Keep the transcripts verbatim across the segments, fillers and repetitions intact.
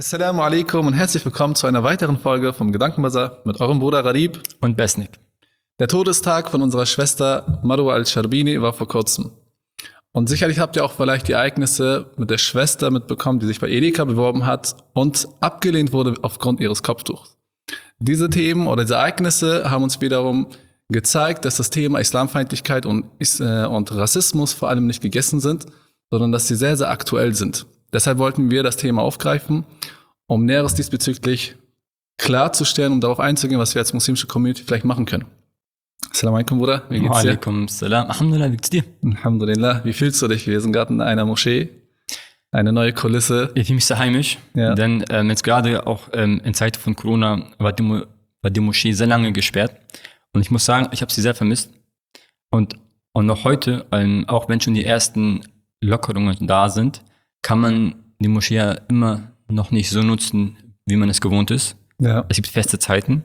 Assalamu alaikum und herzlich willkommen zu einer weiteren Folge vom Gedankenbazar mit eurem Bruder Gharib und Besnik. Der Todestag von unserer Schwester Marwa al-Sharbini war vor kurzem. Und sicherlich habt ihr auch vielleicht die Ereignisse mit der Schwester mitbekommen, die sich bei Edeka beworben hat und abgelehnt wurde aufgrund ihres Kopftuchs. Diese Themen oder diese Ereignisse haben uns wiederum gezeigt, dass das Thema Islamfeindlichkeit und, äh, und Rassismus vor allem nicht gegessen sind, sondern dass sie sehr, sehr aktuell sind. Deshalb wollten wir das Thema aufgreifen, um Näheres diesbezüglich klarzustellen und darauf einzugehen, was wir als muslimische Community vielleicht machen können. Assalamu alaikum, Bruder. Wie geht's dir? Alaikum salam. Alhamdulillah, wie geht's dir? Alhamdulillah. Wie fühlst du dich? Wir sind gerade in einer Moschee. Eine neue Kulisse. Ich fühle mich sehr heimisch, ja. denn ähm, jetzt gerade auch ähm, in Zeiten von Corona war die, Mo- war die Moschee sehr lange gesperrt. Und ich muss sagen, ich habe sie sehr vermisst. Und, und noch heute, ähm, auch wenn schon die ersten Lockerungen da sind, kann man die Moschee ja immer noch nicht so nutzen, wie man es gewohnt ist. Ja. Es gibt feste Zeiten.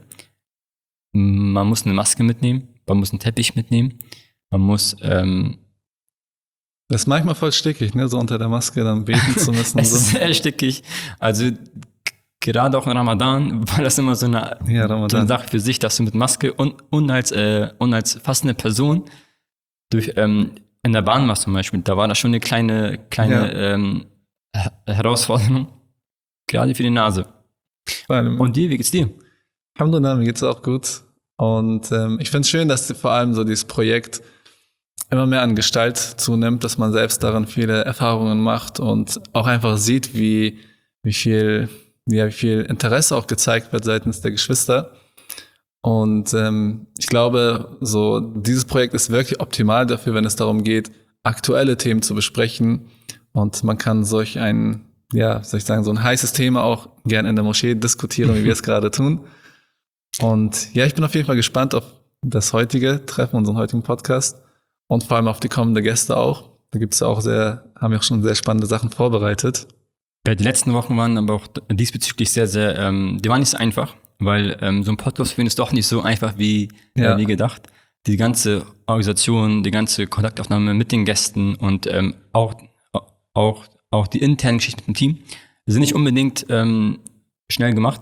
Man muss eine Maske mitnehmen, man muss einen Teppich mitnehmen, man muss... Ähm, das ist manchmal voll stickig, ne? So unter der Maske dann beten zu müssen. es so. ist sehr stickig. Also g- gerade auch in Ramadan war das immer so eine, Ja, so Ramadan. eine Sache für sich, dass du mit Maske und, und, als, äh, und als fastende Person durch... Ähm, in der Bahn war zum Beispiel, da war das schon eine kleine, kleine Ja. ähm, Her- Herausforderung, gerade für die Nase. Vor allem. Und dir, wie geht's dir? Alhamdulillah, mir geht's auch gut. Und ähm, ich finde es schön, dass vor allem so dieses Projekt immer mehr an Gestalt zunimmt, dass man selbst daran viele Erfahrungen macht und auch einfach sieht, wie, wie viel, ja, wie viel Interesse auch gezeigt wird seitens der Geschwister. Und ähm, ich glaube, so dieses Projekt ist wirklich optimal dafür, wenn es darum geht, aktuelle Themen zu besprechen. Und man kann solch ein, ja, soll ich sagen, so ein heißes Thema auch gerne in der Moschee diskutieren, wie wir es gerade tun. Und ja, ich bin auf jeden Fall gespannt auf das heutige Treffen, unseren heutigen Podcast und vor allem auf die kommenden Gäste auch. Da gibt's ja auch sehr, haben wir auch schon sehr spannende Sachen vorbereitet. Ja, die letzten Wochen waren aber auch diesbezüglich sehr, sehr, ähm, die waren nicht so einfach, weil ähm, so ein Podcast führen ist doch nicht so einfach wie, Ja. äh, wie gedacht. Die ganze Organisation, die ganze Kontaktaufnahme mit den Gästen und ähm, auch, auch, auch die internen Geschichten mit dem Team sind nicht unbedingt ähm, schnell gemacht.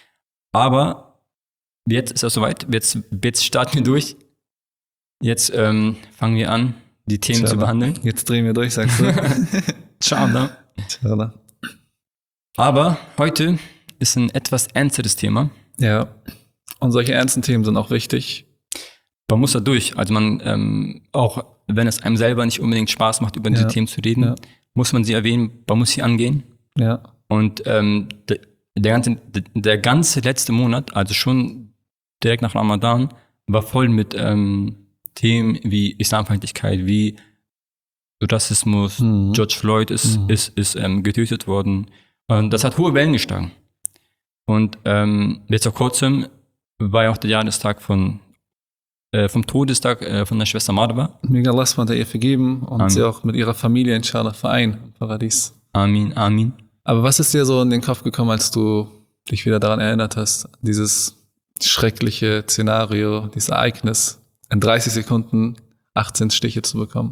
Aber jetzt ist es soweit, jetzt, jetzt starten wir durch. Jetzt ähm, fangen wir an, die Themen zu Inshallah. behandeln. Jetzt drehen wir durch, sagst du? Ciao. Inshallah. Aber heute ist ein etwas ernsteres Thema. Ja. Und solche ernsten Themen sind auch wichtig. Man muss da durch. Also man, ähm, auch wenn es einem selber nicht unbedingt Spaß macht, über diese Ja. Themen zu reden, Ja. muss man sie erwähnen, man muss sie angehen. Ja. Und ähm, der, der, ganze, der ganze letzte Monat, also schon direkt nach Ramadan, war voll mit ähm, Themen wie Islamfeindlichkeit, wie Rassismus. Mhm. George Floyd ist, Mhm. ist, ist ähm, getötet worden. Und das hat hohe Wellen geschlagen. Und ähm, jetzt vor kurzem war ja auch der Jahrestag von, äh, vom Todestag äh, von der Schwester Marwa. Möge Allah subhanahu wa ta'ala ihr vergeben und Amen. sie auch mit ihrer Familie inshallah vereinen im Paradies. Amin, Amin. Aber was ist dir so in den Kopf gekommen, als du dich wieder daran erinnert hast, dieses schreckliche Szenario, dieses Ereignis, in dreißig Sekunden achtzehn Stiche zu bekommen?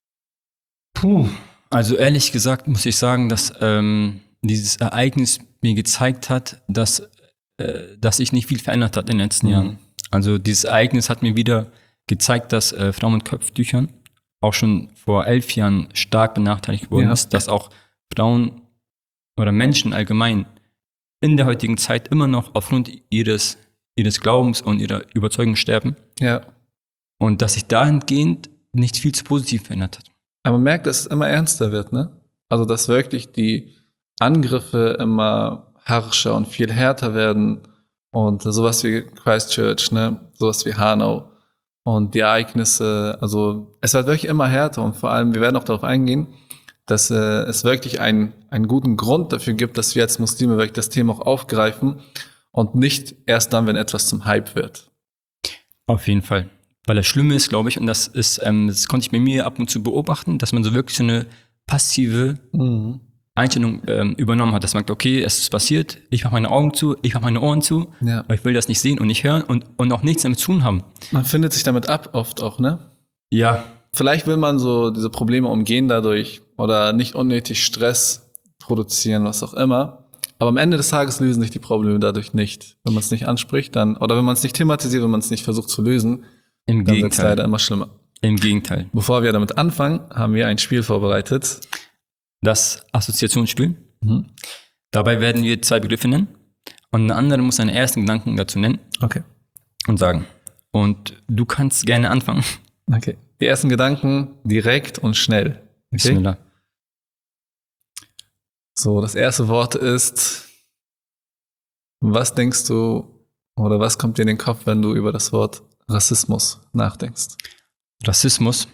Puh. Also ehrlich gesagt muss ich sagen, dass ähm, dieses Ereignis mir gezeigt hat, dass, äh, dass sich nicht viel verändert hat in den letzten Mhm. Jahren. Also dieses Ereignis hat mir wieder gezeigt, dass äh, Frauen mit Kopftüchern auch schon vor elf Jahren stark benachteiligt worden Ja. ist, dass auch Frauen oder Menschen allgemein in der heutigen Zeit immer noch aufgrund ihres, ihres Glaubens und ihrer Überzeugung sterben Ja. und dass sich dahingehend nicht viel zu positiv verändert hat. Aber man merkt, dass es immer ernster wird, ne? Also, dass wirklich die Angriffe immer harscher und viel härter werden und sowas wie Christchurch, ne? Sowas wie Hanau und die Ereignisse, also es wird wirklich immer härter und vor allem, wir werden auch darauf eingehen, dass äh, es wirklich einen, einen guten Grund dafür gibt, dass wir als Muslime wirklich das Thema auch aufgreifen und nicht erst dann, wenn etwas zum Hype wird. Auf jeden Fall. Weil das Schlimme ist, glaube ich, und das ist, ähm, das konnte ich bei mir ab und zu beobachten, dass man so wirklich so eine passive Mhm. Einstellung ähm, übernommen hat, dass man sagt, okay, es ist passiert, ich mache meine Augen zu, ich mache meine Ohren zu, Ja. aber ich will das nicht sehen und nicht hören und, und auch nichts damit zu tun haben. Man findet sich damit ab, oft auch, ne? Ja, Vielleicht will man so diese Probleme umgehen dadurch oder nicht unnötig Stress produzieren, was auch immer. Aber am Ende des Tages lösen sich die Probleme dadurch nicht. Wenn man es nicht anspricht, dann, oder wenn man es nicht thematisiert, wenn man es nicht versucht zu lösen, Im dann wird es Gegenteil. leider immer schlimmer. Im Gegenteil. Bevor wir damit anfangen, haben wir ein Spiel vorbereitet. Das Assoziationsspiel. Mhm. Dabei werden wir zwei Begriffe nennen und der andere muss seine ersten Gedanken dazu nennen Okay. und sagen. Und du kannst gerne anfangen. Okay. Die ersten Gedanken direkt und schnell. Okay? Bismillah. So, das erste Wort ist, was denkst du oder was kommt dir in den Kopf, wenn du über das Wort Rassismus nachdenkst? Rassismus.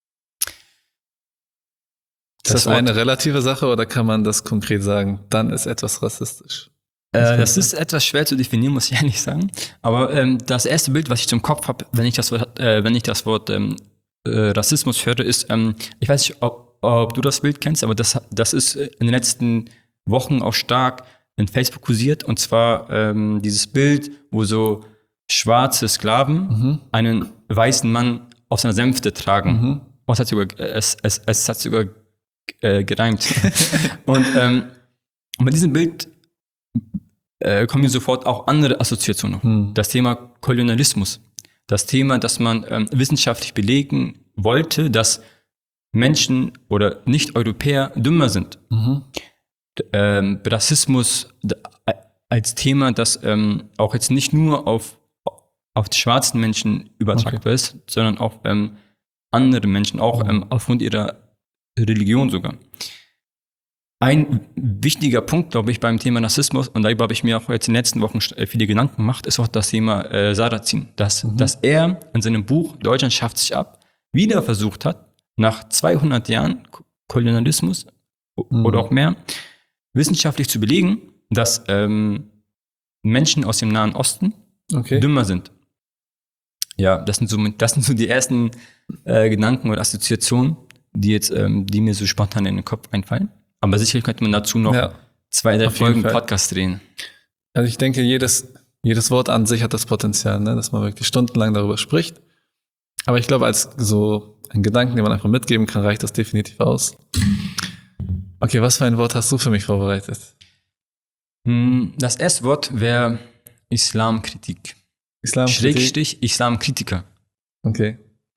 Ist das, das eine relative Sache oder kann man das konkret sagen, dann ist etwas rassistisch? Äh, das ist etwas schwer zu definieren, muss ich ehrlich sagen. Aber ähm, das erste Bild, was ich zum Kopf habe, wenn ich das Wort, äh, wenn ich das Wort ähm, äh, Rassismus höre, ist, ähm, ich weiß nicht, ob, ob du das Bild kennst, aber das, das ist in den letzten Wochen auch stark in Facebook kursiert. Und zwar ähm, dieses Bild, wo so schwarze Sklaven Mhm. einen weißen Mann auf seiner Sänfte tragen. Mhm. Oh, es hat sogar, es, es, es hat sogar äh, gereimt. Und ähm, bei diesem Bild äh, kommen mir sofort auch andere Assoziationen. Mhm. Das Thema Kolonialismus. Das Thema, dass man ähm, wissenschaftlich belegen wollte, dass Menschen oder Nicht-Europäer dümmer sind. Mhm. Ähm, Rassismus d- als Thema, das ähm, auch jetzt nicht nur auf, auf die schwarzen Menschen übertragbar ist, sondern auf ähm, andere Menschen, auch ähm, aufgrund ihrer Religion sogar. Ein wichtiger Punkt, glaube ich, beim Thema Rassismus, und darüber habe ich mir auch jetzt in den letzten Wochen viele Gedanken gemacht, ist auch das Thema äh, Sarrazin. Dass, Mhm. dass er in seinem Buch Deutschland schafft sich ab wieder versucht hat, nach zweihundert Jahren K- Kolonialismus Mhm. oder auch mehr, wissenschaftlich zu belegen, dass ähm, Menschen aus dem Nahen Osten Okay. dümmer sind. Ja, das sind so, das sind so die ersten äh, Gedanken oder Assoziationen, die jetzt, ähm, die mir so spontan in den Kopf einfallen. Aber sicherlich könnte man dazu noch Ja. zwei, drei Auf jeden Folgen Fall. Podcast drehen. Also ich denke, jedes, jedes Wort an sich hat das Potenzial, ne, dass man wirklich stundenlang darüber spricht. Aber ich glaube, als so ein Gedanken, den man einfach mitgeben kann, reicht das definitiv aus. Okay, was für ein Wort hast du für mich vorbereitet? Hm, Das erste Wort wäre Islamkritik. Islam. Schrägstrich Islamkritiker. Okay.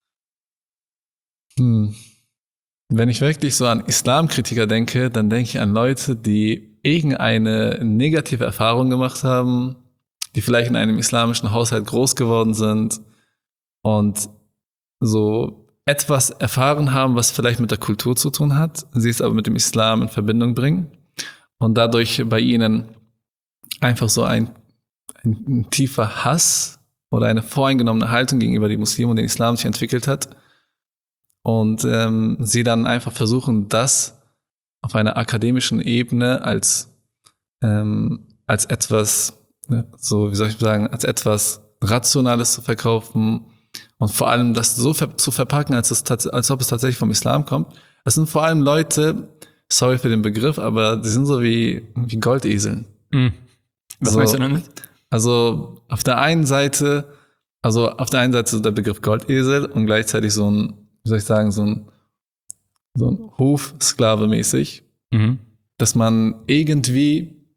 Hm. Wenn ich wirklich so an Islamkritiker denke, dann denke ich an Leute, die irgendeine negative Erfahrung gemacht haben, die vielleicht in einem islamischen Haushalt groß geworden sind und so etwas erfahren haben, was vielleicht mit der Kultur zu tun hat, sie es aber mit dem Islam in Verbindung bringen und dadurch bei ihnen einfach so ein, ein, ein tiefer Hass oder eine voreingenommene Haltung gegenüber den Muslimen und den Islam sich entwickelt hat. Und ähm, sie dann einfach versuchen, das auf einer akademischen Ebene als, ähm, als etwas, ne, so wie soll ich sagen, als etwas Rationales zu verkaufen und vor allem das so ver- zu verpacken, als, es tats- als ob es tatsächlich vom Islam kommt. Es sind vor allem Leute, sorry für den Begriff, aber die sind so wie, wie Goldeseln. Hm. Was So. meinst du damit? Also auf der einen Seite, also auf der einen Seite so der Begriff Goldesel und gleichzeitig so ein, wie soll ich sagen, so ein, so ein Hofsklave mäßig, Mhm. dass man irgendwie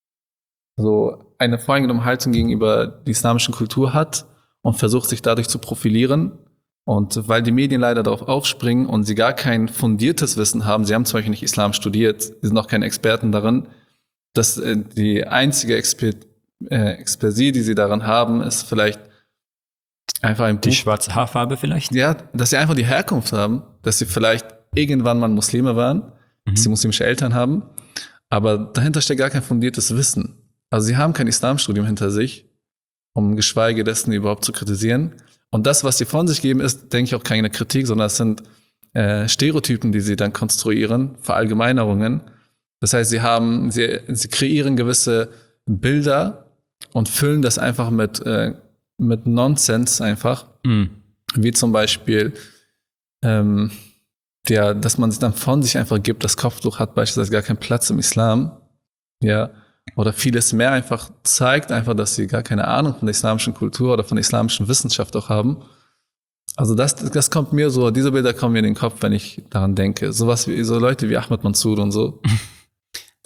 so eine voreingenommene Haltung gegenüber der islamischen Kultur hat und versucht sich dadurch zu profilieren. Und weil die Medien leider darauf aufspringen und sie gar kein fundiertes Wissen haben, sie haben zum Beispiel nicht Islam studiert, sie sind auch keine Experten darin, dass äh, die einzige Exper äh, Expertise, die sie daran haben, ist vielleicht einfach ein Die Buch. schwarze Haarfarbe vielleicht? Ja, dass sie einfach die Herkunft haben, dass sie vielleicht irgendwann mal Muslime waren, dass sie muslimische Eltern haben, aber dahinter steckt gar kein fundiertes Wissen. Also sie haben kein Islamstudium hinter sich, um geschweige dessen überhaupt zu kritisieren. Und das, was sie von sich geben, ist, denke ich, auch keine Kritik, sondern es sind äh, Stereotypen, die sie dann konstruieren, Verallgemeinerungen. Das heißt, sie haben, sie, sie kreieren gewisse Bilder und füllen das einfach mit, äh, mit Nonsens einfach. Mhm. Wie zum Beispiel, ähm, der, dass man es dann von sich einfach gibt, das Kopftuch hat beispielsweise gar keinen Platz im Islam. Ja. Oder vieles mehr einfach zeigt einfach, dass sie gar keine Ahnung von der islamischen Kultur oder von der islamischen Wissenschaft auch haben. Also das, das kommt mir so, diese Bilder kommen mir in den Kopf, wenn ich daran denke. Sowas wie, so Leute wie Ahmed Mansour und so.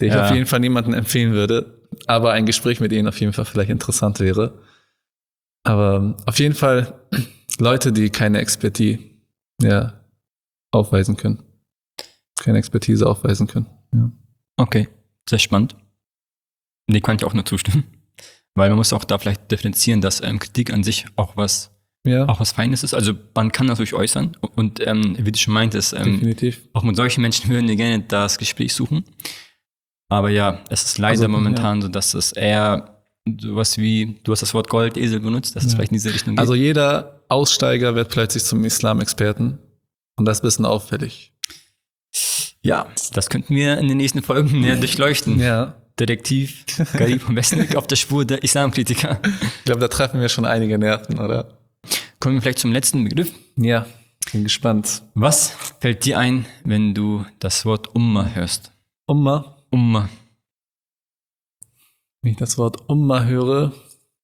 den ich Ja. auf jeden Fall niemandem empfehlen würde, aber ein Gespräch mit ihnen auf jeden Fall vielleicht interessant wäre. Aber auf jeden Fall Leute, die keine Expertise ja, aufweisen können. Keine Expertise aufweisen können. Ja. Okay, sehr spannend. Nee, kann ich auch nur zustimmen. Weil man muss auch da vielleicht differenzieren, dass ähm, Kritik an sich auch was, Ja, auch was Feines ist. Also man kann das durch äußern. Und ähm, wie du schon meintest, ähm, definitiv. auch mit solchen Menschen würden wir gerne das Gespräch suchen. Aber ja, es ist leider Also, momentan so, dass es eher sowas wie, du hast das Wort Goldesel benutzt, dass es Ja. vielleicht in diese Richtung geht. Also jeder Aussteiger wird plötzlich zum Islam-Experten. Und das ist ein bisschen auffällig. ja, das könnten wir in den nächsten Folgen näher durchleuchten. Ja, Detektiv Garib vom Westen auf der Spur der Islamkritiker. ich glaube, da treffen wir schon einige Nerven, oder? Kommen wir vielleicht zum letzten Begriff. Ja, bin gespannt. Was fällt dir ein, wenn du das Wort Umma hörst? Umma, Umma. wenn ich das Wort Umma höre.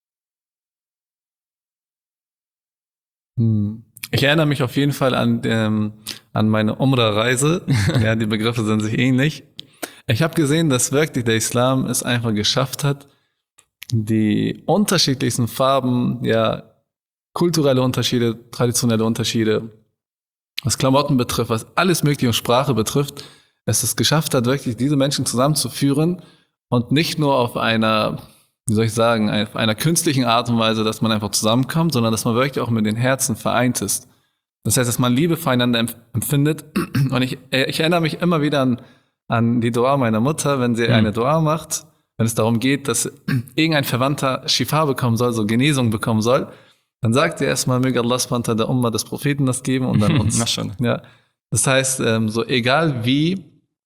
Hm. Ich erinnere mich auf jeden Fall an, ähm, an meine Umrah-Reise. Ja, die Begriffe sind sich ähnlich. Ich habe gesehen, dass wirklich der Islam es einfach geschafft hat, die unterschiedlichsten Farben, ja, kulturelle Unterschiede, traditionelle Unterschiede, was Klamotten betrifft, was alles mögliche und Sprache betrifft, es es geschafft hat, wirklich diese Menschen zusammenzuführen und nicht nur auf einer, wie soll ich sagen, auf einer künstlichen Art und Weise, dass man einfach zusammenkommt, sondern dass man wirklich auch mit den Herzen vereint ist. Das heißt, dass man Liebe füreinander empfindet. Und ich, ich erinnere mich immer wieder an, an die Dua meiner Mutter, wenn sie Mhm. eine Dua macht, wenn es darum geht, dass irgendein Verwandter Shifa bekommen soll, so Genesung bekommen soll, dann sagt sie erstmal, möge Allah subhanahu wa ta'ala der Umma des Propheten das geben und dann uns. Na schon. Ja. Das heißt, ähm, so egal wie,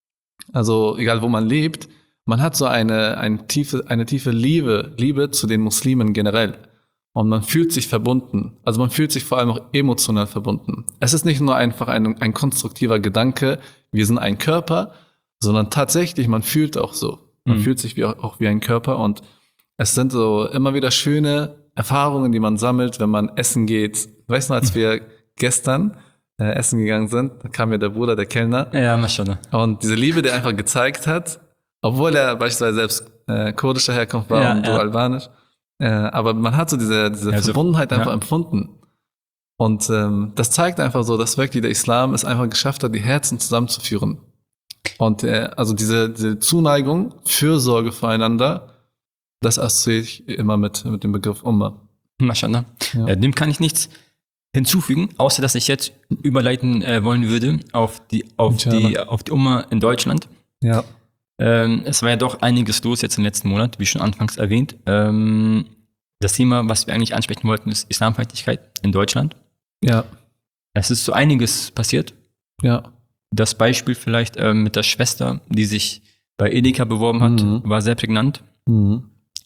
also egal wo man lebt, man hat so eine, eine tiefe, eine tiefe Liebe, Liebe zu den Muslimen generell. Und man fühlt sich verbunden. Also man fühlt sich vor allem auch emotional verbunden. Es ist nicht nur einfach ein, ein konstruktiver Gedanke, wir sind ein Körper, sondern tatsächlich, man fühlt auch so. Man Mhm. fühlt sich wie, auch wie ein Körper und es sind so immer wieder schöne Erfahrungen, die man sammelt, wenn man essen geht. Weißt du, als wir gestern äh, essen gegangen sind, da kam ja der Bruder, der Kellner. Ja, Maschallah. Und diese Liebe, die er einfach gezeigt hat, obwohl er beispielsweise selbst äh, kurdischer Herkunft war Ja, und so ja. albanisch, äh, aber man hat so diese, diese Also, Verbundenheit einfach ja. empfunden. Und ähm, das zeigt einfach so, dass wirklich der Islam es einfach geschafft hat, die Herzen zusammenzuführen. Und äh, also diese, diese Zuneigung, Fürsorge füreinander, das assoziiere ich immer mit, mit dem Begriff Umma. Maschallah. Ja. Äh, dem kann ich nichts hinzufügen, außer dass ich jetzt überleiten äh, wollen würde auf die, auf Inshallah. die, auf die Umma in Deutschland. Ja. Ähm, es war ja doch einiges los jetzt im letzten Monat, wie schon anfangs erwähnt. Ähm, das Thema, was wir eigentlich ansprechen wollten, ist Islamfeindlichkeit in Deutschland. Ja. Es ist so einiges passiert. Ja. Das Beispiel vielleicht ähm, mit der Schwester, die sich bei Edeka beworben hat, Mhm. war sehr prägnant. Mhm.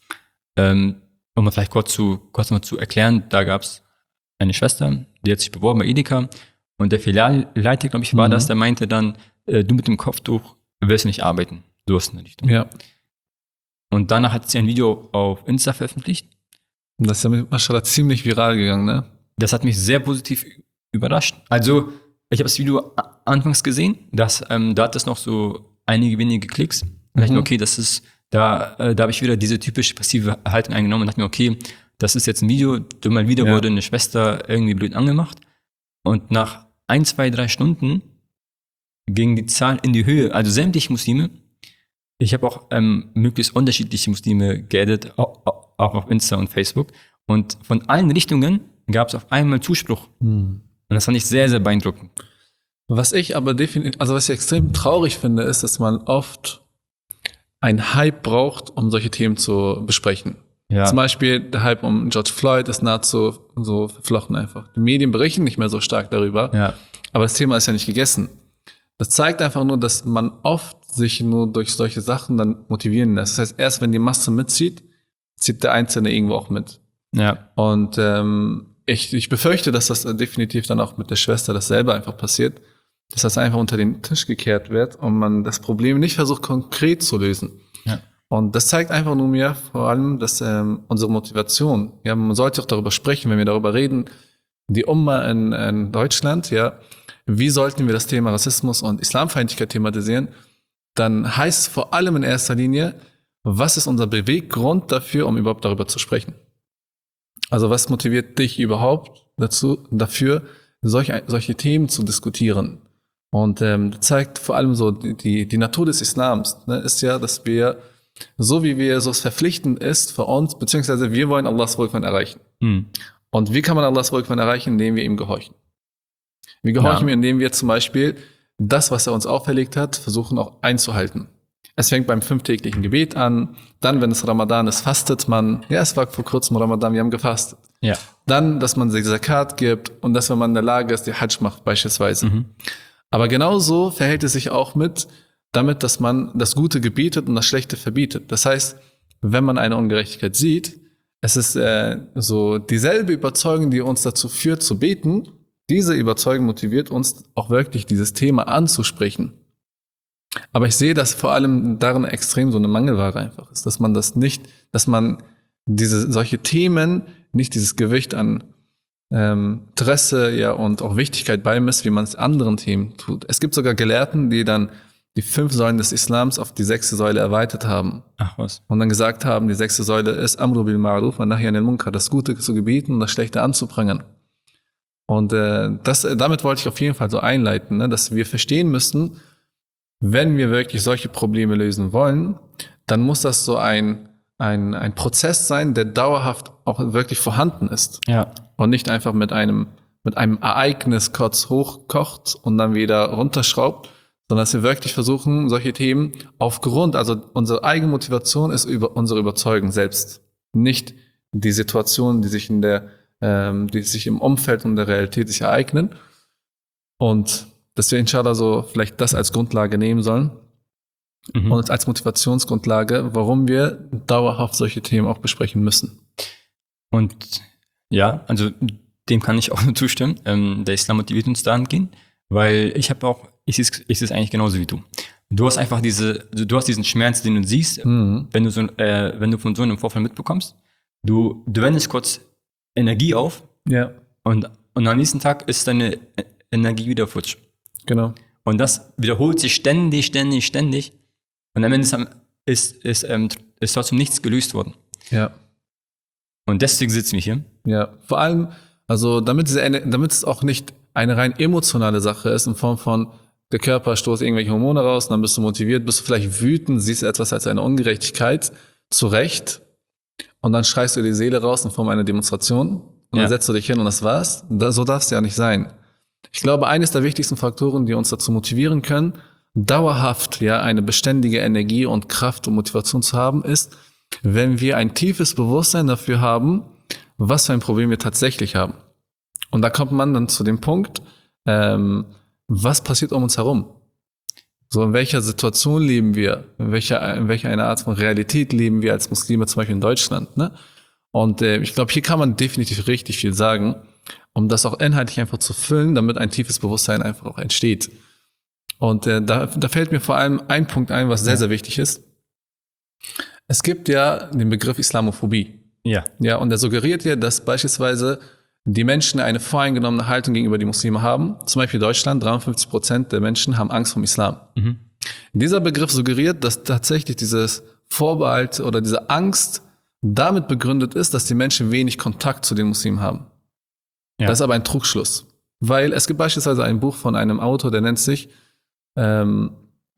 Ähm, um mal vielleicht kurz, zu, kurz mal zu erklären, da gab es eine Schwester, die hat sich beworben bei Edeka und der Filialleiter, glaube ich, war Mhm. das, der meinte dann, äh, du mit dem Kopftuch wirst nicht arbeiten. Du hast eine Richtung. Ja. Und danach hat sie ein Video auf Insta veröffentlicht. Und das ist ja mit Maschallah ziemlich viral gegangen, ne? Das hat mich sehr positiv überrascht. Also, ich habe das Video a- anfangs gesehen, dass, ähm, da hat es noch so einige wenige Klicks. Und dachte ich Mhm. mir, okay, das ist, da, äh, da habe ich wieder diese typische passive Haltung eingenommen und dachte mir, okay, das ist jetzt ein Video, du mal wieder Ja. wurde eine Schwester irgendwie blöd angemacht. Und nach ein, zwei, drei Stunden ging die Zahl in die Höhe. Also sämtliche Muslime. Ich habe auch ähm, möglichst unterschiedliche Muslime geaddet, au- au- auch auf Insta und Facebook. Und von allen Richtungen gab es auf einmal Zuspruch. Mhm. Und das fand ich sehr, sehr beeindruckend. Was ich aber definitiv, also was ich extrem traurig finde, ist, dass man oft einen Hype braucht, um solche Themen zu besprechen. Ja. Zum Beispiel der Hype um George Floyd ist nahezu so verflochten einfach. Die Medien berichten nicht mehr so stark darüber, Ja. aber das Thema ist ja nicht gegessen. Das zeigt einfach nur, dass man oft sich nur durch solche Sachen dann motivieren lässt. Das heißt, erst wenn die Masse mitzieht, zieht der Einzelne irgendwo auch mit. Ja. Und ähm, ich, ich befürchte, dass das definitiv dann auch mit der Schwester dasselbe einfach passiert, dass das einfach unter den Tisch gekehrt wird und man das Problem nicht versucht, konkret zu lösen. Ja. Und das zeigt einfach nur mir vor allem, dass ähm, unsere Motivation, ja, man sollte auch darüber sprechen, wenn wir darüber reden, die Umma in, in Deutschland, ja, wie sollten wir das Thema Rassismus und Islamfeindlichkeit thematisieren? dann heißt es vor allem in erster Linie, was ist unser Beweggrund dafür, um überhaupt darüber zu sprechen? Also was motiviert dich überhaupt dazu, dafür, solche, solche Themen zu diskutieren? Und ähm, zeigt vor allem so, die, die Natur des Islams, ne, ist ja, dass wir, so wie wir so es verpflichtend ist für uns, beziehungsweise wir wollen Allahs Wohlgefallen erreichen. Mhm. Und wie kann man Allahs Wohlgefallen erreichen? Indem wir ihm gehorchen. Wir gehorchen, ja. indem wir zum Beispiel das, was er uns auferlegt hat, versuchen auch einzuhalten. Es fängt beim fünftäglichen Gebet an. Dann, wenn es Ramadan ist, fastet man. Ja, es war vor kurzem Ramadan, wir haben gefastet. Ja. Dann, dass man sich Zakat gibt und dass, wenn man in der Lage ist, die Hajj macht beispielsweise. Mhm. Aber genauso verhält es sich auch mit, damit, dass man das Gute gebietet und das Schlechte verbietet. Das heißt, wenn man eine Ungerechtigkeit sieht, es ist äh, so dieselbe Überzeugung, die uns dazu führt, zu beten. Diese Überzeugung motiviert uns auch wirklich, dieses Thema anzusprechen. Aber ich sehe, dass vor allem darin extrem so eine Mangelware einfach ist, dass man das nicht, dass man diese solche Themen nicht dieses Gewicht an ähm, Interesse ja und auch Wichtigkeit beimisst, wie man es anderen Themen tut. Es gibt sogar Gelehrten, die dann die fünf Säulen des Islams auf die sechste Säule erweitert haben. Ach was. Und dann gesagt haben, die sechste Säule ist Amru bil Ma'ruf wa Nahy anil Munkar, das Gute zu gebieten und das Schlechte anzuprangern. Und äh, das, damit wollte ich auf jeden Fall so einleiten, ne, dass wir verstehen müssen, wenn wir wirklich solche Probleme lösen wollen, dann muss das so ein, ein, ein Prozess sein, der dauerhaft auch wirklich vorhanden ist. Ja. Und nicht einfach mit einem, mit einem Ereignis kurz hochkocht und dann wieder runterschraubt, sondern dass wir wirklich versuchen, solche Themen aufgrund, also unsere eigene Motivation ist über unsere Überzeugung selbst, nicht die Situationen, die sich in der, ähm, die sich im Umfeld und der Realität sich ereignen. Und dass wir inshallah so vielleicht das als Grundlage nehmen sollen mhm. und als Motivationsgrundlage, warum wir dauerhaft solche Themen auch besprechen müssen. Und ja, also dem kann ich auch nur zustimmen. Ähm, der Islam motiviert uns dahingehend, weil ich habe auch, ich sehe es eigentlich genauso wie du. Du hast einfach diese, du hast diesen Schmerz, den du siehst, mhm. wenn du so, äh, wenn du von so einem Vorfall mitbekommst. Du, du wendest kurz Energie auf ja. und, und am nächsten Tag ist deine Energie wieder futsch. Genau. Und das wiederholt sich ständig, ständig, ständig. Und am Ende ist, ist, ist, ähm, ist trotzdem nichts gelöst worden. Ja. Und deswegen sitzen wir hier. Ja, vor allem, also damit, diese, damit es auch nicht eine rein emotionale Sache ist, in Form von, der Körper stoßt irgendwelche Hormone raus, und dann bist du motiviert, bist du vielleicht wütend, siehst etwas als eine Ungerechtigkeit, zu Recht, und dann schreist du die Seele raus in Form einer Demonstration, und ja. dann setzt du dich hin und das war's. So darf es ja nicht sein. Ich glaube, eines der wichtigsten Faktoren, die uns dazu motivieren können, dauerhaft ja eine beständige Energie und Kraft und Motivation zu haben, ist, wenn wir ein tiefes Bewusstsein dafür haben, was für ein Problem wir tatsächlich haben. Und da kommt man dann zu dem Punkt, ähm, was passiert um uns herum? So, in welcher Situation leben wir? In welcher, in welcher eine Art von Realität leben wir als Muslime, zum Beispiel in Deutschland, ne? Und äh, ich glaube, hier kann man definitiv richtig viel sagen, um das auch inhaltlich einfach zu füllen, damit ein tiefes Bewusstsein einfach auch entsteht. Und äh, da, da fällt mir vor allem ein Punkt ein, was sehr, sehr wichtig ist. Es gibt ja den Begriff Islamophobie. Ja. Ja, und der suggeriert ja, dass beispielsweise die Menschen eine voreingenommene Haltung gegenüber die Muslime haben. Zum Beispiel Deutschland, dreiundfünfzig Prozent der Menschen haben Angst vom Islam. Mhm. Dieser Begriff suggeriert, dass tatsächlich dieses Vorbehalt oder diese Angst damit begründet ist, dass die Menschen wenig Kontakt zu den Muslimen haben. Ja. Das ist aber ein Trugschluss. Weil es gibt beispielsweise ein Buch von einem Autor, der nennt sich ähm,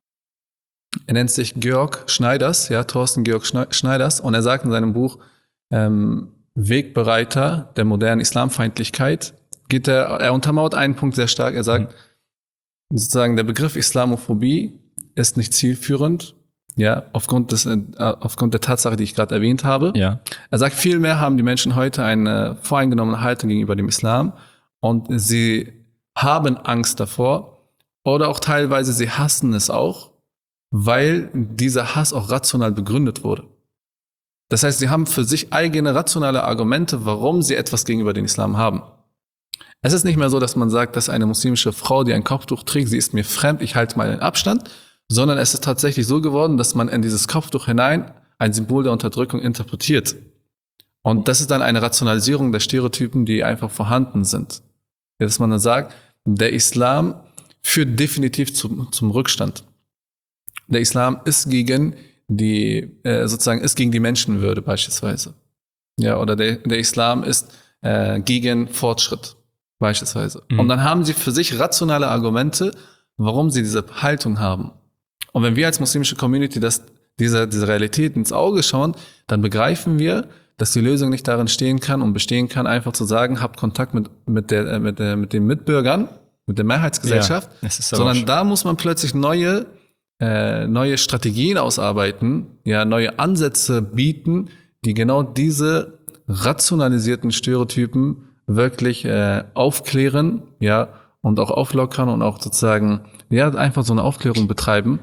er nennt sich Georg Schneiders, ja, Thorsten Georg Schneiders, und er sagt in seinem Buch ähm, Wegbereiter der modernen Islamfeindlichkeit, geht er, er untermauert einen Punkt sehr stark. Er sagt, mhm. sozusagen, der Begriff Islamophobie ist nicht zielführend, ja, aufgrund des, äh, aufgrund der Tatsache, die ich gerade erwähnt habe. Ja. Er sagt, vielmehr haben die Menschen heute eine voreingenommene Haltung gegenüber dem Islam und sie haben Angst davor oder auch teilweise sie hassen es auch, weil dieser Hass auch rational begründet wurde. Das heißt, sie haben für sich eigene rationale Argumente, warum sie etwas gegenüber dem Islam haben. Es ist nicht mehr so, dass man sagt, dass eine muslimische Frau, die ein Kopftuch trägt, sie ist mir fremd, ich halte mal den Abstand, sondern es ist tatsächlich so geworden, dass man in dieses Kopftuch hinein ein Symbol der Unterdrückung interpretiert. Und das ist dann eine Rationalisierung der Stereotypen, die einfach vorhanden sind. Dass man dann sagt, der Islam führt definitiv zum, zum Rückstand. der Islam ist gegen die, äh, sozusagen ist gegen die Menschenwürde beispielsweise. Ja, oder der, der Islam ist äh, gegen Fortschritt beispielsweise. Mhm. Und dann haben sie für sich rationale Argumente, warum sie diese Haltung haben. Und wenn wir als muslimische Community das, diese, diese Realität ins Auge schauen, dann begreifen wir, dass die Lösung nicht darin stehen kann und bestehen kann, einfach zu sagen, habt Kontakt mit, mit, der, mit, der, mit den Mitbürgern, mit der Mehrheitsgesellschaft, ja, das ist sondern da muss man plötzlich neue, äh, neue Strategien ausarbeiten, ja, neue Ansätze bieten, die genau diese rationalisierten Stereotypen wirklich äh, aufklären, ja, und auch auflockern und auch sozusagen, ja, einfach so eine Aufklärung betreiben.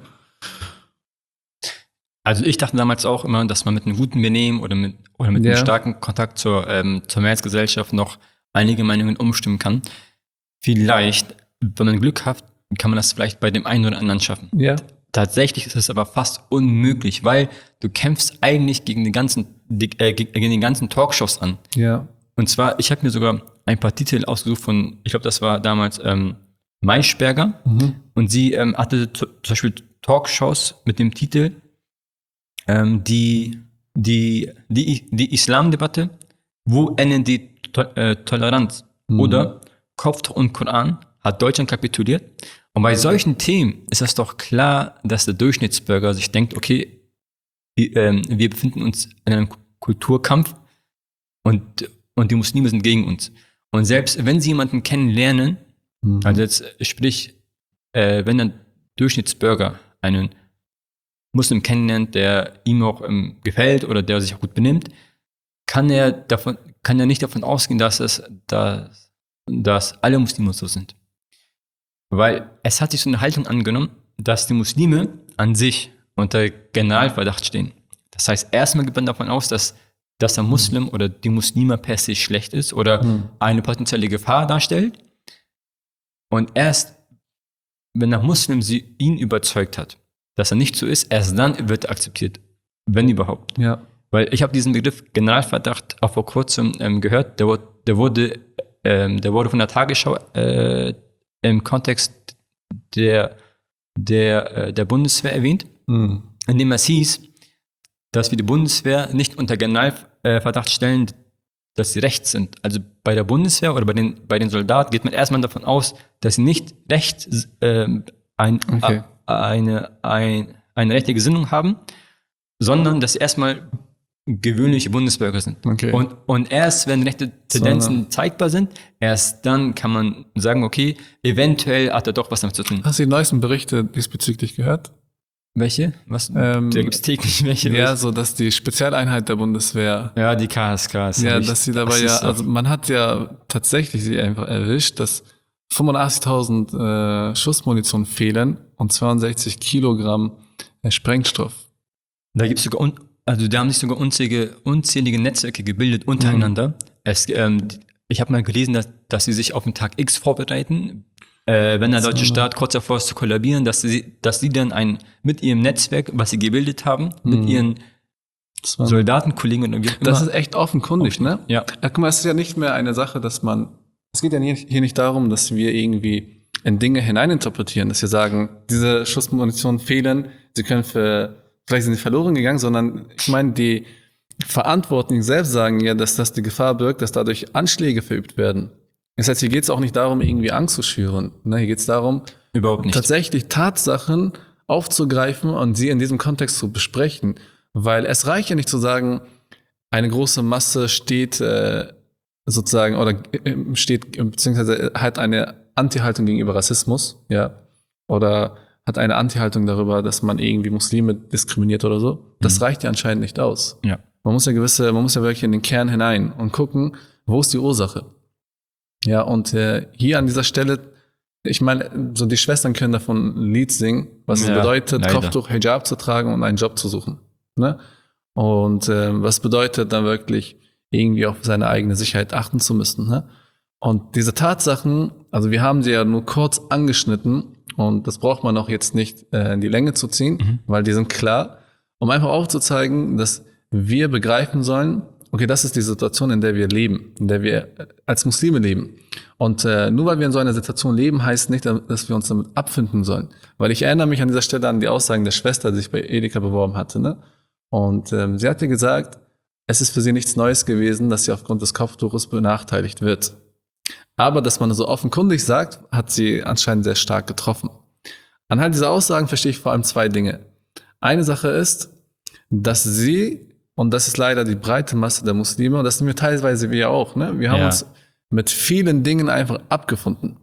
Also ich dachte damals auch immer, dass man mit einem guten Benehmen oder mit, oder mit Ja. einem starken Kontakt zur, ähm, zur Mehrheitsgesellschaft noch einige Meinungen umstimmen kann. Vielleicht, wenn man Glück hat, kann man das vielleicht bei dem einen oder anderen schaffen. Ja. Tatsächlich ist es aber fast unmöglich, weil du kämpfst eigentlich gegen die ganzen, die, äh, gegen die ganzen Talkshows an. Ja. Und zwar, ich habe mir sogar ein paar Titel ausgesucht von, ich glaube, das war damals ähm, Maischberger. Mhm. Und sie ähm, hatte zum Beispiel Talkshows mit dem Titel ähm, die, die, die, die Islamdebatte, wo endet die to äh, Toleranz? Mhm. Oder Kopftuch und Koran, hat Deutschland kapituliert? Und bei solchen Themen ist es doch klar, dass der Durchschnittsbürger sich denkt, okay, die, ähm, wir befinden uns in einem Kulturkampf und, und die Muslime sind gegen uns. Und selbst wenn sie jemanden kennenlernen, mhm. also jetzt sprich, äh, wenn ein Durchschnittsbürger einen Muslim kennenlernt, der ihm auch ähm, gefällt oder der sich auch gut benimmt, kann er davon, kann er nicht davon ausgehen, dass es, dass, dass alle Muslime so sind. Weil es hat sich so eine Haltung angenommen, dass die Muslime an sich unter Generalverdacht stehen. Das heißt, erstmal geht man davon aus, dass, dass der Muslim oder die Muslime per se schlecht ist oder mhm. eine potenzielle Gefahr darstellt. Und erst, wenn der Muslim sie, ihn überzeugt hat, dass er nicht so ist, erst dann wird er akzeptiert. Wenn überhaupt. Ja. Weil ich habe diesen Begriff Generalverdacht auch vor kurzem ähm, gehört. Der, der, wurde, ähm, der wurde von der Tagesschau äh, im Kontext der, der, äh, der Bundeswehr erwähnt, mhm. in dem es hieß, dass wir die Bundeswehr nicht unter Generalverdacht stellen, dass sie rechts sind. Also bei der Bundeswehr oder bei den, bei den Soldaten geht man erstmal davon aus, dass sie nicht rechts äh, ein, okay. a, eine, ein, eine rechte Gesinnung haben, sondern dass sie erstmal gewöhnliche Bundesbürger sind. Okay. Und, und erst, wenn rechte Tendenzen so, ne? zeigbar sind, erst dann kann man sagen, okay, eventuell hat er doch was damit zu tun. Hast du die neuesten Berichte diesbezüglich gehört? Welche? Was? Ähm, da gibt es täglich welche. Ja, welche? so dass die Spezialeinheit der Bundeswehr. Ja, die K S K. Ja, dass sie dabei ja, also man hat ja tatsächlich sie einfach erwischt, dass fünfundachtzigtausend äh, Schussmunition fehlen und zweiundsechzig Kilogramm äh, Sprengstoff. Da gibt es sogar, un also da haben sich sogar unzählige, unzählige Netzwerke gebildet untereinander. Mhm. Es, ähm, ich habe mal gelesen, dass, dass sie sich auf den Tag X vorbereiten, äh, wenn der deutsche so, Staat kurz davor ist zu kollabieren, dass sie, dass sie dann ein, mit ihrem Netzwerk, was sie gebildet haben, mhm. mit ihren Soldatenkollegen und wie auch immer. Das ist echt offenkundig, ne? Ja. Ja, guck mal, es ist ja nicht mehr eine Sache, dass man, es geht ja hier nicht darum, dass wir irgendwie in Dinge hineininterpretieren, dass wir sagen, diese Schussmunition fehlen, sie können für, vielleicht sind sie verloren gegangen, sondern ich meine, die Verantwortlichen selbst sagen ja, dass das die Gefahr birgt, dass dadurch Anschläge verübt werden. Das heißt, hier geht es auch nicht darum, irgendwie Angst zu schüren. Ne? Hier geht es darum, überhaupt nicht. Tatsächlich Tatsachen aufzugreifen und sie in diesem Kontext zu besprechen. Weil es reicht ja nicht zu sagen, eine große Masse steht äh, sozusagen oder äh, steht beziehungsweise hat eine Anti-Haltung gegenüber Rassismus, ja, oder hat eine Anti-Haltung darüber, dass man irgendwie Muslime diskriminiert oder so. Das mhm. reicht ja anscheinend nicht aus. Ja. Man muss ja gewisse, man muss ja wirklich in den Kern hinein und gucken, wo ist die Ursache. Ja, und äh, hier an dieser Stelle, ich meine, so die Schwestern können davon ein Lied singen, was ja, es bedeutet, leider. Kopftuch, Hijab zu tragen und einen Job zu suchen. Ne? Und äh, was bedeutet dann wirklich, irgendwie auf seine eigene Sicherheit achten zu müssen. Ne? Und diese Tatsachen, also wir haben sie ja nur kurz angeschnitten und das braucht man auch jetzt nicht äh, in die Länge zu ziehen, mhm. weil die sind klar, um einfach aufzuzeigen, dass wir begreifen sollen okay, das ist die Situation, in der wir leben, in der wir als Muslime leben. Und äh, nur weil wir in so einer Situation leben, heißt nicht, dass wir uns damit abfinden sollen. Weil ich erinnere mich an dieser Stelle an die Aussagen der Schwester, die sich bei Edeka beworben hatte. Ne? Und ähm, sie hatte gesagt, es ist für sie nichts Neues gewesen, dass sie aufgrund des Kopftuches benachteiligt wird. Aber dass man so offenkundig sagt, hat sie anscheinend sehr stark getroffen. Anhand dieser Aussagen verstehe ich vor allem zwei Dinge. Eine Sache ist, dass sie, und das ist leider die breite Masse der Muslime, und das sind wir teilweise wir auch, ne? Wir haben Ja. uns mit vielen Dingen einfach abgefunden.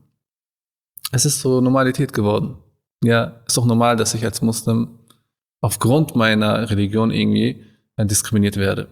Es ist so Normalität geworden. Ja, ist doch normal, dass ich als Muslim aufgrund meiner Religion irgendwie äh, diskriminiert werde.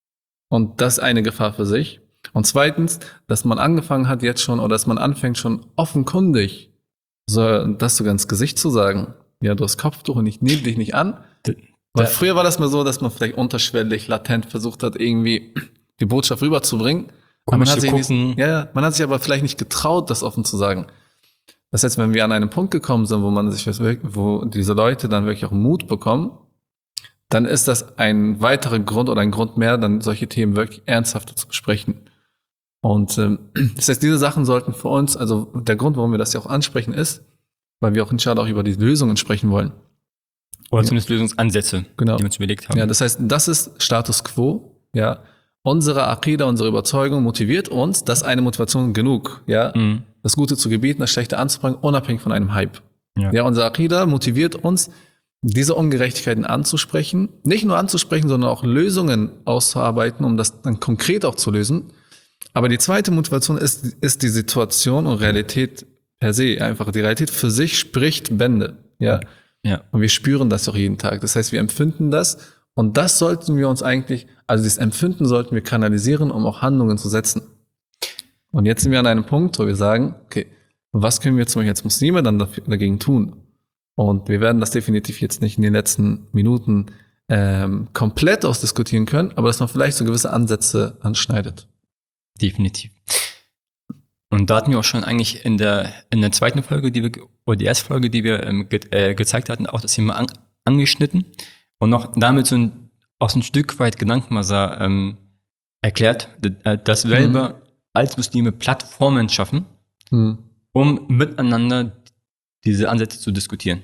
Und das ist eine Gefahr für sich. Und zweitens, dass man angefangen hat jetzt schon, oder dass man anfängt schon offenkundig, so, das sogar ins Gesicht zu sagen. Ja, du hast Kopftuch und ich nehme dich nicht an. Weil Da- früher war das mal so, dass man vielleicht unterschwellig, latent versucht hat, irgendwie die Botschaft rüberzubringen. Aber man Komisch hat, zu sich gucken. nicht, ja, ja, man hat sich aber vielleicht nicht getraut, das offen zu sagen. Das heißt, wenn wir an einen Punkt gekommen sind, wo man sich, wo diese Leute dann wirklich auch Mut bekommen, dann ist das ein weiterer Grund oder ein Grund mehr, dann solche Themen wirklich ernsthafter zu besprechen. Und ähm, das heißt, diese Sachen sollten für uns, also der Grund, warum wir das ja auch ansprechen, ist, weil wir auch inshallah auch über die Lösungen sprechen wollen. Oder zumindest Lösungsansätze, Genau. die wir uns überlegt haben. Ja, das heißt, das ist Status Quo, ja. Unsere Aqida, unsere Überzeugung motiviert uns, das ist eine Motivation genug, ja. Mhm. Das Gute zu gebieten, das Schlechte anzubringen, unabhängig von einem Hype. Ja. Ja, unsere Aqida motiviert uns, diese Ungerechtigkeiten anzusprechen, nicht nur anzusprechen, sondern auch Lösungen auszuarbeiten, um das dann konkret auch zu lösen. Aber die zweite Motivation ist, ist die Situation und Realität per se. Einfach die Realität für sich spricht Bände, ja. Ja. Und wir spüren das auch jeden Tag. Das heißt, wir empfinden das und das sollten wir uns eigentlich, also dieses Empfinden sollten wir kanalisieren, um auch Handlungen zu setzen. Und jetzt sind wir an einem Punkt, wo wir sagen, okay, was können wir zum Beispiel als Muslime dann dafür, dagegen tun? Und wir werden das definitiv jetzt nicht in den letzten Minuten ähm, komplett ausdiskutieren können, aber dass man vielleicht so gewisse Ansätze anschneidet. Definitiv. Und da hatten wir auch schon eigentlich in der, in der zweiten Folge, die wir, oder die erste Folge, die wir ähm, ge, äh, gezeigt hatten, auch das Thema an, angeschnitten und noch damit so ein, auch so ein Stück weit Gedankenmasser ähm, erklärt, d- dass wir Mhm. selber als Muslime Plattformen schaffen, Hm. um miteinander diese Ansätze zu diskutieren.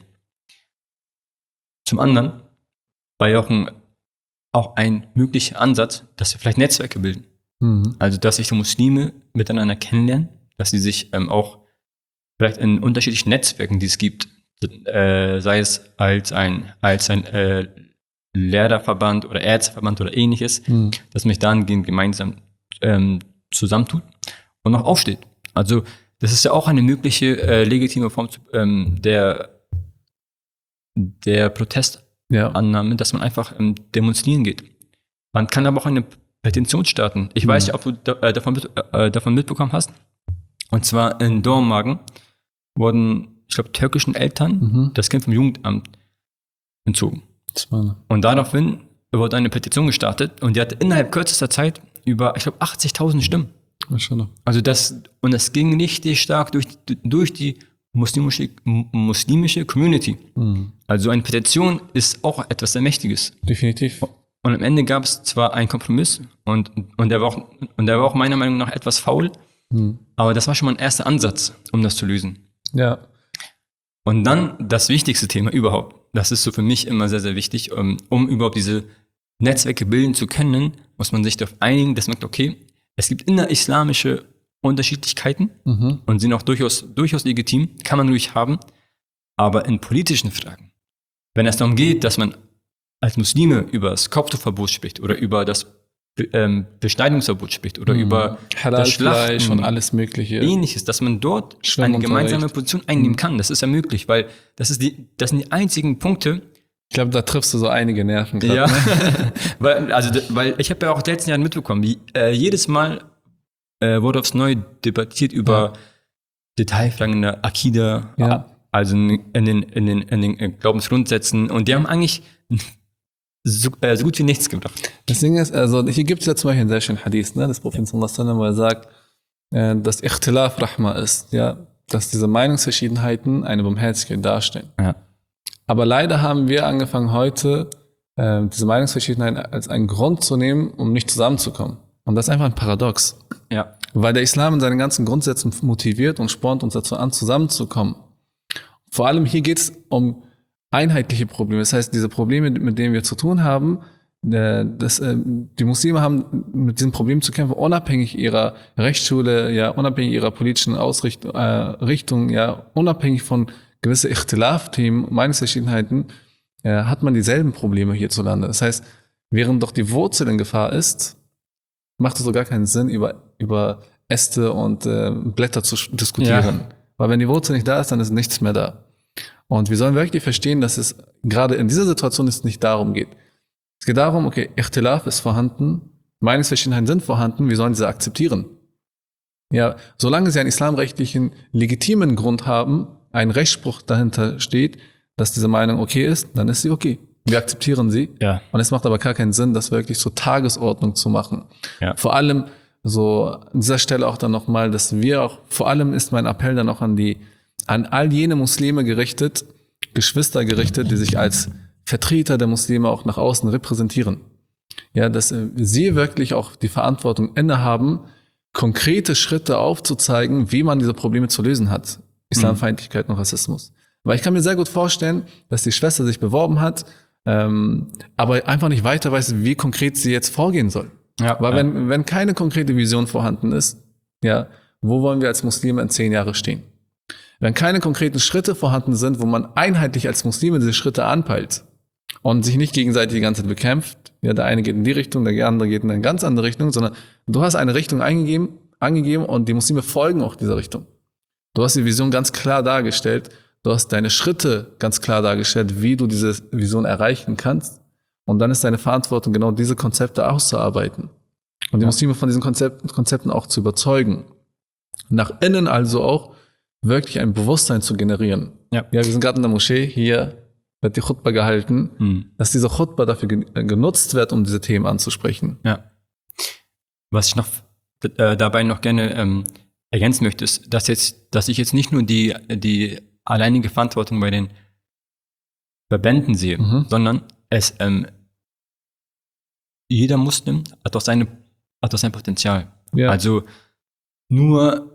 Zum anderen war ja auch ein, auch ein möglicher Ansatz, dass wir vielleicht Netzwerke bilden. Mhm. Also, dass sich die Muslime miteinander kennenlernen, dass sie sich ähm, auch vielleicht in unterschiedlichen Netzwerken, die es gibt, äh, sei es als ein, als ein äh, Lehrerverband oder Ärzteverband oder ähnliches, Mhm. dass man sich dahingehend gemeinsam ähm, zusammentut und noch aufsteht. Also, das ist ja auch eine mögliche äh, legitime Form zu, ähm, der, der Protestannahme, Ja. dass man einfach ähm, demonstrieren geht. Man kann aber auch eine Petition starten. Ich Mhm. weiß nicht, ob du da, äh, davon, mit, äh, davon mitbekommen hast. Und zwar in Dormagen wurden, ich glaube, türkischen Eltern Mhm. das Kind vom Jugendamt entzogen. Das war, Und daraufhin wurde eine Petition gestartet und die hatte innerhalb kürzester Zeit über, ich glaube, achtzigtausend Stimmen. schon. Also das, und das ging richtig stark durch, durch die muslimische, muslimische Community. Mhm. Also eine Petition ist auch etwas sehr Mächtiges. Definitiv. Und am Ende gab es zwar einen Kompromiss und, und, der war auch, und der war auch meiner Meinung nach etwas faul, Mhm. aber das war schon mal ein erster Ansatz, um das zu lösen. Ja. Und dann das wichtigste Thema überhaupt. Das ist so für mich immer sehr, sehr wichtig. Um, um überhaupt diese Netzwerke bilden zu können, muss man sich darauf einigen, dass man sagt, okay, es gibt innerislamische Unterschiedlichkeiten Mhm. und sind auch durchaus, durchaus legitim, kann man ruhig haben. Aber in politischen Fragen, wenn es darum geht, dass man als Muslime über das Kopftuchverbot spricht oder über das Be- ähm, Beschneidungsverbot spricht oder Mhm. über Halal-Fleisch Schlachten, und alles Mögliche. Ähnliches, dass man dort eine Schwimmunterricht. gemeinsame Position einnehmen Mhm. kann. Das ist ja möglich, weil das, ist die, das sind die einzigen Punkte. Ich glaube, da triffst du so einige Nerven. grad, Ja, Ne? weil, also, d- weil ich habe ja auch in den letzten Jahren mitbekommen, wie, äh, jedes Mal äh, wurde aufs Neue debattiert über Detailfragen in der Akida, Ja. also in, in den, in den, in den äh, Glaubensgrundsätzen. Und die haben eigentlich so, äh, so gut wie nichts gebracht. Das Ding ist, also hier gibt es ja zum Beispiel einen sehr schönen Hadith, ne, des Propheten sallallahu alaihi wasallam, wo er sagt, äh, dass Ikhtilaf Rahma ist, ja, dass diese Meinungsverschiedenheiten eine Barmherzigkeit darstellen. Ja. Aber leider haben wir angefangen heute äh, diese Meinungsverschiedenheit als einen Grund zu nehmen, um nicht zusammenzukommen. Und das ist einfach ein Paradox. Ja. Weil der Islam in seinen ganzen Grundsätzen motiviert und spornt uns dazu an, zusammenzukommen. Vor allem hier geht es um einheitliche Probleme. Das heißt, diese Probleme, mit denen wir zu tun haben, das, die Muslime haben mit diesem Problem zu kämpfen, unabhängig ihrer Rechtsschule, ja, unabhängig ihrer politischen Ausrichtung, äh, Richtung, ja, unabhängig von gewissen Ikhtilaf-Themen, Meinungsverschiedenheiten, äh, hat man dieselben Probleme hierzulande. Das heißt, während doch die Wurzel in Gefahr ist, macht es so gar keinen Sinn, über, über Äste und äh, Blätter zu diskutieren. Ja. Weil wenn die Wurzel nicht da ist, dann ist nichts mehr da. Und wir sollen wirklich verstehen, dass es gerade in dieser Situation es nicht darum geht. Es geht darum, okay, Ikhtilaf ist vorhanden, Meinungsverschiedenheiten sind vorhanden, wir sollen diese akzeptieren. Ja, solange sie einen islamrechtlichen, legitimen Grund haben, ein Rechtsspruch dahinter steht, dass diese Meinung okay ist, dann ist sie okay. Wir akzeptieren sie. Ja. Und es macht aber gar keinen Sinn, das wirklich zur Tagesordnung zu machen. Ja. Vor allem so an dieser Stelle auch dann nochmal, dass wir auch, vor allem ist mein Appell dann auch an die, an all jene Muslime gerichtet, Geschwister gerichtet, die sich als Vertreter der Muslime auch nach außen repräsentieren. Ja, dass äh, sie wirklich auch die Verantwortung innehaben, konkrete Schritte aufzuzeigen, wie man diese Probleme zu lösen hat. Islamfeindlichkeit und Rassismus. Weil ich kann mir sehr gut vorstellen, dass die Schwester sich beworben hat, ähm, aber einfach nicht weiter weiß, wie konkret sie jetzt vorgehen soll. Ja, Weil ja. wenn, wenn keine konkrete Vision vorhanden ist, ja, wo wollen wir als Muslime in zehn Jahre stehen? Wenn keine konkreten Schritte vorhanden sind, wo man einheitlich als Muslime diese Schritte anpeilt und sich nicht gegenseitig die ganze Zeit bekämpft, ja, der eine geht in die Richtung, der andere geht in eine ganz andere Richtung, sondern du hast eine Richtung eingegeben, angegeben und die Muslime folgen auch dieser Richtung. Du hast die Vision ganz klar dargestellt, du hast deine Schritte ganz klar dargestellt, wie du diese Vision erreichen kannst und dann ist deine Verantwortung, genau diese Konzepte auszuarbeiten und die Ja. Muslime von diesen Konzepten, Konzepten auch zu überzeugen. Nach innen also auch wirklich ein Bewusstsein zu generieren. Ja. Ja, wir sind gerade in der Moschee, hier wird die Khutbah gehalten, Hm. dass diese Khutbah dafür gen- genutzt wird, um diese Themen anzusprechen. Ja. Was ich noch äh, dabei noch gerne ähm, ergänzen möchte, ist, dass jetzt, dass ich jetzt nicht nur die, die alleinige Verantwortung bei den Verbänden sehe, Mhm. sondern es ähm, jeder Muslim hat auch seine hat auch sein Potenzial. Ja. Also nur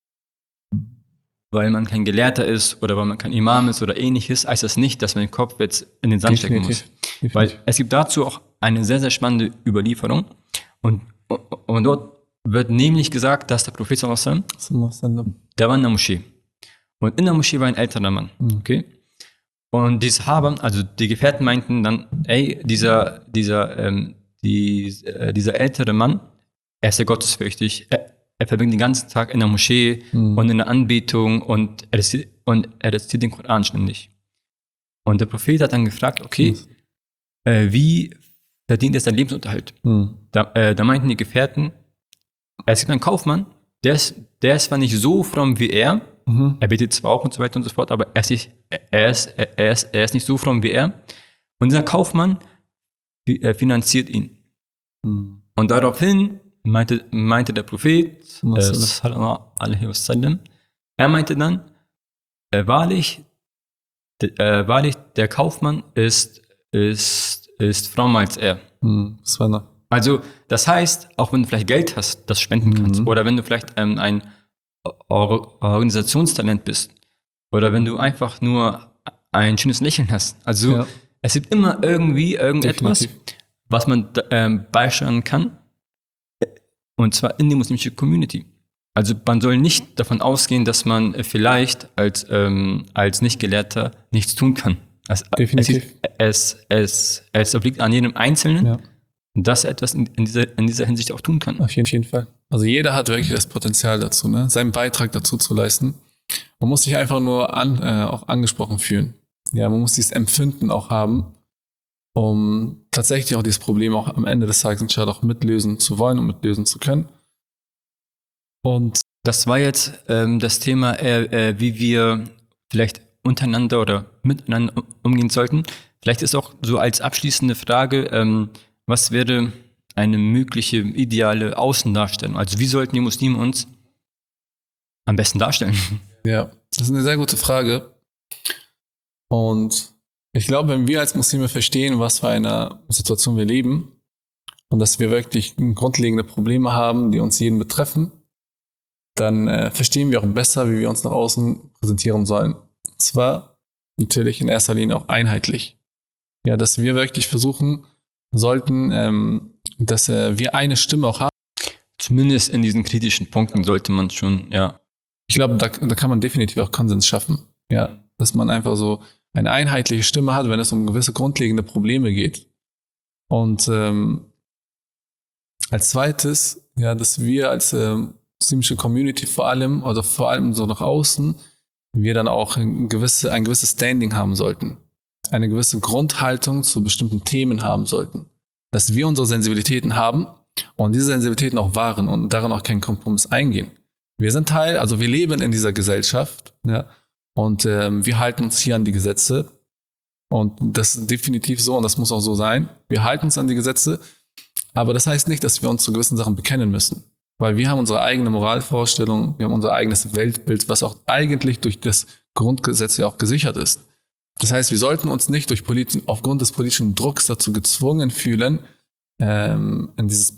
weil man kein Gelehrter ist oder weil man kein Imam ist oder ähnliches, heißt das nicht, dass man den Kopf jetzt in den Sand stecken muss. Definitiv. Weil es gibt dazu auch eine sehr, sehr spannende Überlieferung. Und, und dort wird nämlich gesagt, dass der Prophet sallallahu alaihi wasallam, der war in der Moschee. Und in der Moschee war ein älterer Mann. Mhm. Okay? Und die Sahaba, also die Gefährten meinten dann, ey, dieser, dieser, ähm, die, äh, dieser ältere Mann, er ist ja gottesfürchtig, er, er verbringt den ganzen Tag in der Moschee Mhm. und in der Anbetung und er rezitiert, und er rezitiert den Koran ständig. Und der Prophet hat dann gefragt, okay, äh, wie verdient er seinen Lebensunterhalt? Mhm. Da, äh, da meinten die Gefährten, es gibt einen Kaufmann, der ist, der ist zwar nicht so fromm wie er, Mhm. er betet zwar auch und so weiter und so fort, aber er ist, nicht, er ist, er ist, er ist nicht so fromm wie er. Und dieser Kaufmann fi- äh, finanziert ihn. Mhm. Und daraufhin meinte, meinte der Prophet, äh, Sallallahu sallallahu alaihi wasallam, er meinte dann, äh, wahrlich, de, äh, wahrlich, der Kaufmann ist, ist, ist frommer als er. Mhm. Das war noch. Also, das heißt, auch wenn du vielleicht Geld hast, das spenden kannst, Mhm. oder wenn du vielleicht ähm, ein Or Organisationstalent bist, oder wenn du einfach nur ein schönes Lächeln hast. Also, Ja. es gibt immer irgendwie irgendetwas, Definitiv. was man da- ähm, beisteuern kann, und zwar in die muslimische Community. Also, man soll nicht davon ausgehen, dass man äh, vielleicht als, ähm, als Nicht-Gelehrter nichts tun kann. Also, Definitiv. Es, es, es, es obliegt an jedem Einzelnen, Ja. dass er etwas in, in, dieser, in dieser Hinsicht auch tun kann. Auf jeden, jeden Fall. Also jeder hat wirklich das Potenzial dazu, ne, seinen Beitrag dazu zu leisten. Man muss sich einfach nur an, äh, auch angesprochen fühlen. Ja, man muss dieses Empfinden auch haben, um tatsächlich auch dieses Problem auch am Ende des Tages inshallah auch mitlösen zu wollen und mitlösen zu können. Und Das war jetzt ähm, das Thema, äh, äh, wie wir vielleicht untereinander oder miteinander um- umgehen sollten. Vielleicht ist auch so als abschließende Frage, ähm, was wäre eine mögliche ideale Außendarstellung? Also wie sollten die Muslime uns am besten darstellen? ja, das ist eine sehr gute Frage. Und Ich glaube, wenn wir als Muslime verstehen, was für eine Situation wir leben und dass wir wirklich grundlegende Probleme haben, die uns jeden betreffen, dann äh, verstehen wir auch besser, wie wir uns nach außen präsentieren sollen. Und zwar natürlich in erster Linie auch einheitlich. Ja, dass wir wirklich versuchen sollten, ähm, dass äh, wir eine Stimme auch haben. Zumindest in diesen kritischen Punkten sollte man schon, ja. Ich glaube, da, da kann man definitiv auch Konsens schaffen. Ja, dass man einfach so eine einheitliche Stimme hat, wenn es um gewisse grundlegende Probleme geht. Und ähm, als zweites, ja, dass wir als ähm, muslimische Community vor allem, oder vor allem so nach außen, wir dann auch ein, gewisse, ein gewisses Standing haben sollten. Eine gewisse Grundhaltung zu bestimmten Themen haben sollten. Dass wir unsere Sensibilitäten haben und diese Sensibilitäten auch wahren und darin auch keinen Kompromiss eingehen. Wir sind Teil, also wir leben in dieser Gesellschaft, ja, und ähm, wir halten uns hier an die Gesetze. Und das ist definitiv so und das muss auch so sein. Wir halten uns an die Gesetze, aber das heißt nicht, dass wir uns zu gewissen Sachen bekennen müssen. Weil wir haben unsere eigene Moralvorstellung, wir haben unser eigenes Weltbild, was auch eigentlich durch das Grundgesetz ja auch gesichert ist. Das heißt, wir sollten uns nicht durch Polit- aufgrund des politischen Drucks dazu gezwungen fühlen, ähm, in dieses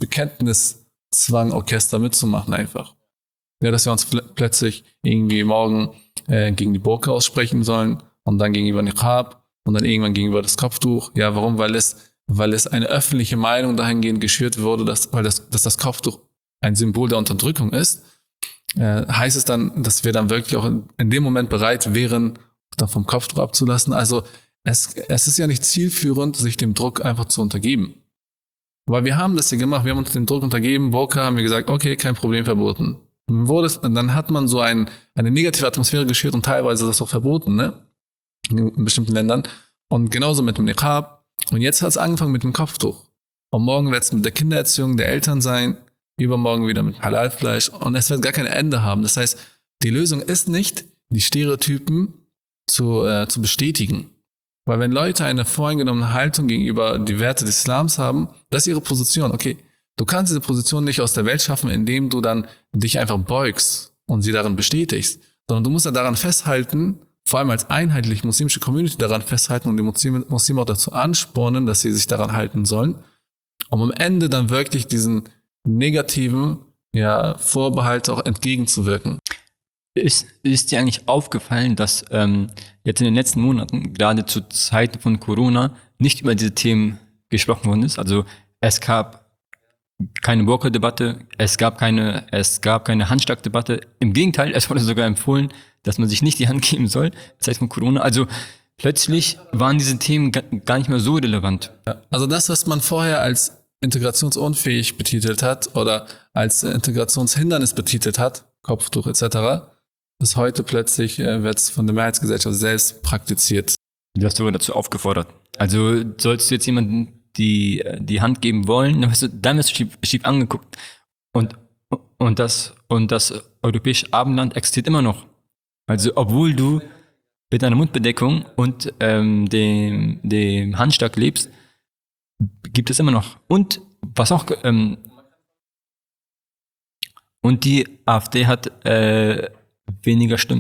Bekenntniszwang-Orchester mitzumachen einfach. Ja, dass wir uns pl- plötzlich irgendwie morgen äh, gegen die Burka aussprechen sollen und dann gegenüber Niqab und dann irgendwann gegenüber das Kopftuch. Ja, warum? Weil es, weil es eine öffentliche Meinung dahingehend geschürt wurde, dass, weil das, dass das Kopftuch ein Symbol der Unterdrückung ist. Äh, heißt es dann, dass wir dann wirklich auch in, in dem Moment bereit wären, dann vom Kopftuch abzulassen. Also es, es ist ja nicht zielführend, sich dem Druck einfach zu untergeben. Weil wir haben das ja gemacht, wir haben uns dem Druck untergeben, Burka haben wir gesagt, okay, kein Problem, verboten. Dann, wurde es, dann hat man so ein, eine negative Atmosphäre geschürt und teilweise ist das auch verboten, ne? In bestimmten Ländern. Und genauso mit dem Niqab. Und jetzt hat es angefangen mit dem Kopftuch. Und morgen wird es mit der Kindererziehung der Eltern sein, übermorgen wieder mit Halalfleisch. Und es wird gar kein Ende haben. Das heißt, die Lösung ist nicht, die Stereotypen zu, äh, zu bestätigen. Weil wenn Leute eine voreingenommene Haltung gegenüber die Werte des Islams haben, das ist ihre Position. Okay, du kannst diese Position nicht aus der Welt schaffen, indem du dann dich einfach beugst und sie darin bestätigst, sondern du musst ja daran festhalten, vor allem als einheitlich muslimische Community daran festhalten und die Muslime, Muslime auch dazu anspornen, dass sie sich daran halten sollen, um am Ende dann wirklich diesen negativen ja, Vorbehalte auch entgegenzuwirken. Ist, ist dir eigentlich aufgefallen, dass ähm, jetzt in den letzten Monaten, gerade zu Zeiten von Corona, nicht über diese Themen gesprochen worden ist? Also es gab keine Burka-Debatte, es gab keine, es gab keine Handschlagdebatte. Im Gegenteil, es wurde sogar empfohlen, dass man sich nicht die Hand geben soll, Zeit von Corona. Also plötzlich waren diese Themen ga, gar nicht mehr so relevant. Ja, also das, was man vorher als integrationsunfähig betitelt hat oder als Integrationshindernis betitelt hat, Kopftuch et cetera, ist heute plötzlich, äh, wird es von der Mehrheitsgesellschaft selbst praktiziert. Du hast sogar dazu aufgefordert. Also sollst du jetzt jemanden die die Hand geben wollen, dann wirst du, dann wirst du schief, schief angeguckt. Und, und, das, und das europäische Abendland existiert immer noch. Also obwohl du mit einer Mundbedeckung und ähm, dem, dem Handschlag lebst, gibt es immer noch. Und was auch ähm, und die AfD hat äh, weniger Stimmen.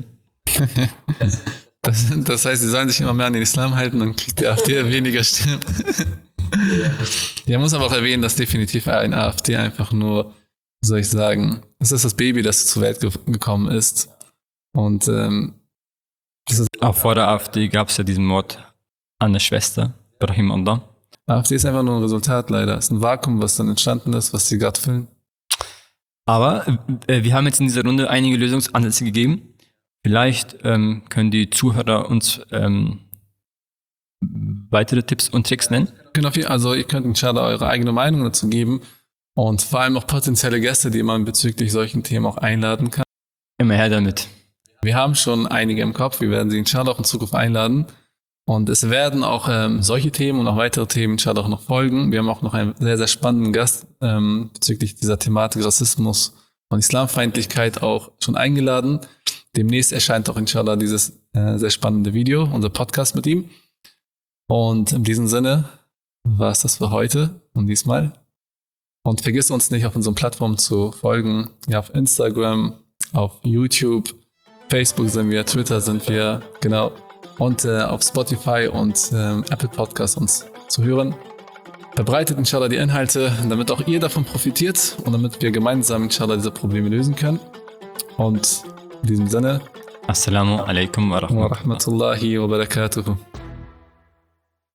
das, das heißt, sie sollen sich immer mehr an den Islam halten, dann kriegt die AfD weniger Stimmen. Ja, muss aber auch erwähnen, dass definitiv eine AfD einfach nur, wie soll ich sagen, das ist das Baby, das zur Welt ge- gekommen ist. Und ähm, das ist auch vor der AfD gab es ja diesen Mord an der Schwester, Brahim Allah. AfD ist einfach nur ein Resultat leider. Es ist ein Vakuum, was dann entstanden ist, was sie gerade füllen. Aber äh, wir haben jetzt in dieser Runde einige Lösungsansätze gegeben. Vielleicht ähm, können die Zuhörer uns ähm, weitere Tipps und Tricks nennen. Genau, also ihr könnt inshallah eure eigene Meinung dazu geben und vor allem auch potenzielle Gäste, die man bezüglich solchen Themen auch einladen kann. Immer her damit. Wir haben schon einige im Kopf, wir werden sie inshallah auch in Zukunft einladen. Und es werden auch ähm, solche Themen und auch weitere Themen inshallah auch noch folgen. Wir haben auch noch einen sehr, sehr spannenden Gast ähm, bezüglich dieser Thematik Rassismus und Islamfeindlichkeit auch schon eingeladen. Demnächst erscheint auch inshallah dieses äh, sehr spannende Video, unser Podcast mit ihm. Und in diesem Sinne war es das für heute und diesmal. Und vergiss uns nicht, auf unseren Plattformen zu folgen. Ja, auf Instagram, auf YouTube, Facebook sind wir, Twitter sind wir, genau. und äh, auf Spotify und äh, Apple Podcasts uns zu hören. Verbreitet inshallah die Inhalte, damit auch ihr davon profitiert und damit wir gemeinsam inshallah diese Probleme lösen können. Und in diesem Sinne, Assalamu alaikum wa rahmatullah. wa rahmatullahi wa barakatuhu.